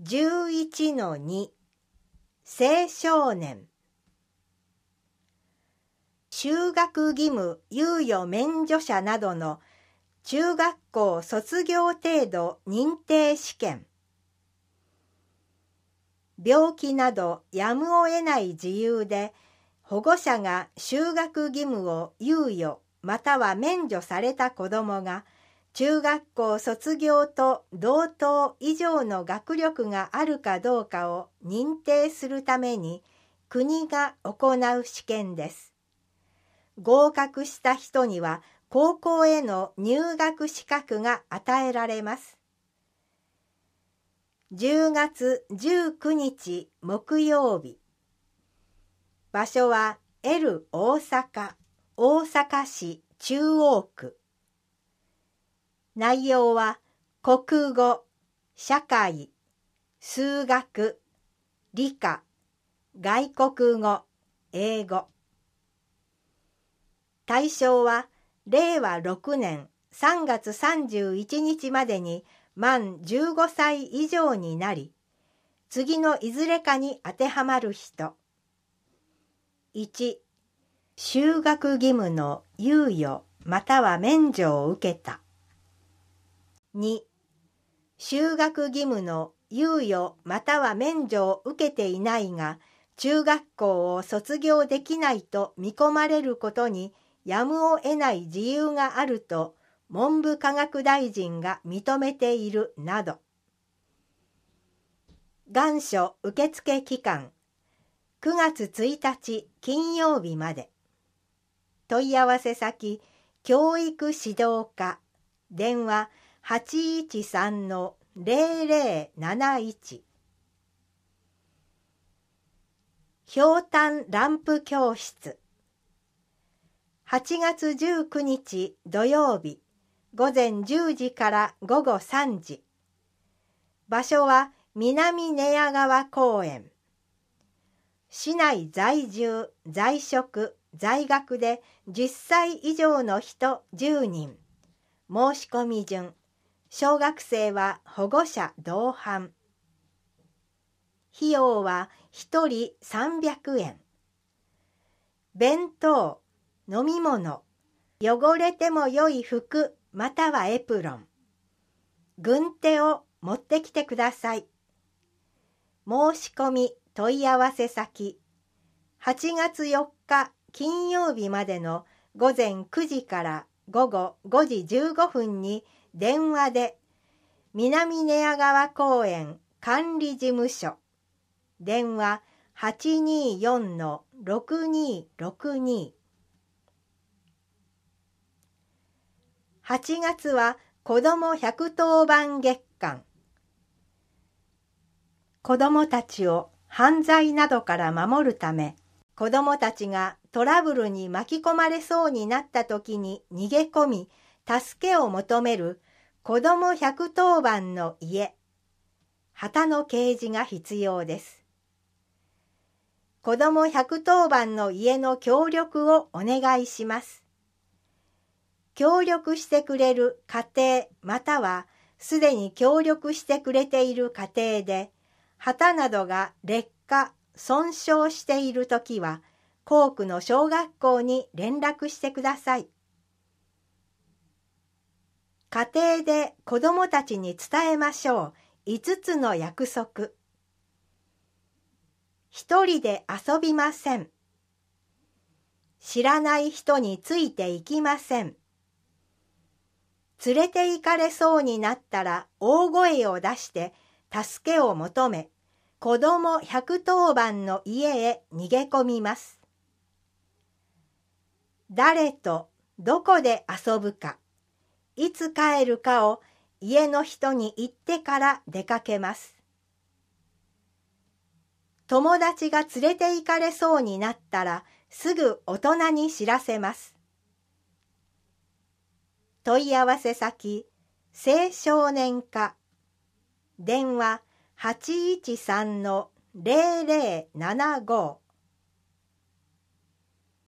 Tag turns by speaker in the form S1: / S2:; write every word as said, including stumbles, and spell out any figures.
S1: じゅういちのに 青少年就学義務猶予免除者などの中学校卒業程度認定試験。病気などやむを得ない事由で保護者が就学義務を猶予または免除された子どもが中学校卒業と同等以上の学力があるかどうかを認定するために国が行う試験です。合格した人には高校への入学資格が与えられます。じゅうがつじゅうくにち木曜日。場所は L 大阪、大阪市中央区。内容は国語、社会、数学、理科、外国語、英語。対象はれいわろくねんさんがつさんじゅういちにちまでに満じゅうごさい以上になり、次のいずれかに当てはまる人。いち、就学義務の猶予または免除を受けた。に、就学義務の猶予または免除を受けていないが、中学校を卒業できないと見込まれることにやむを得ない事由があると文部科学大臣が認めているなど。願書受付期間くがつついたち金曜日まで。問い合わせ先教育指導課電話 はちいちさんのぜろぜろなないち。ひょうたんランプ教室はちがつじゅうくにち土曜日ごぜんじゅうじからごごさんじ。場所は南寝屋川公園。市内在住、在職、在学でじゅっさい以上の人じゅうにん。申し込み順。小学生は保護者同伴。費用はひとりさんびゃくえん。弁当、飲み物、汚れてもよい服またはエプロン、軍手を持ってきてください。申し込み問い合わせ先はちがつよっか金曜日までのごぜんくじからごごごじじゅうごふんに電話で南寝屋川公園管理事務所電話 はちにーよんのろくにーろくに。はちがつは子どもひゃくとおばん月間。子どもたちを犯罪などから守るため、子どもたちがトラブルに巻き込まれそうになった時に逃げ込み、助けを求める子どもひゃくとおばんの家、旗の掲示が必要です。子どもひゃくとおばんの家の協力をお願いします。協力してくれる家庭またはすでに協力してくれている家庭で旗などが劣化損傷しているときは校区の小学校に連絡してください。家庭で子どもたちに伝えましょういつつの約束。一人で遊びません。知らない人についていきません。連れて行かれそうになったら大声を出して助けを求め、子どもひゃくとおばんの家へ逃げ込みます。誰とどこで遊ぶか、いつ帰るかを家の人に言ってから出かけます。友達が連れて行かれそうになったらすぐ大人に知らせます。問い合わせ先青少年課電話 はちいちさんのぜろぜろななご。